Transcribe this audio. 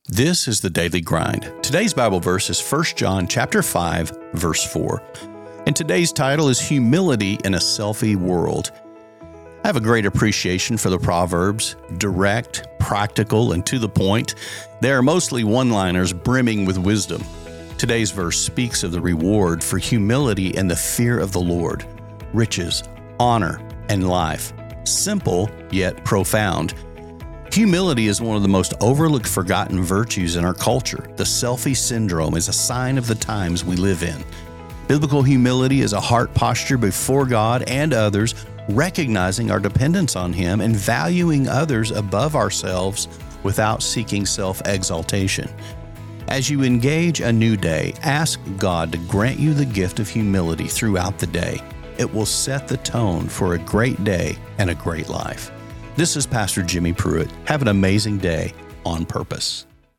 This is the Daily Grind. Today's Bible verse is 1 John chapter 5, verse 4. And today's title is Humility in a Selfie World. I have a great appreciation for the Proverbs, direct, practical, and to the point. They are mostly one-liners brimming with wisdom. Today's verse speaks of the reward for humility and the fear of the Lord, riches, honor, and life. Simple, yet profound. Humility is one of the most overlooked, forgotten virtues in our culture. The selfie syndrome is a sign of the times we live in. Biblical humility is a heart posture before God and others, recognizing our dependence on Him and valuing others above ourselves without seeking self-exaltation. As you engage a new day, ask God to grant you the gift of humility throughout the day. It will set the tone for a great day and a great life. This is Pastor Jimmy Pruitt. Have an amazing day on purpose.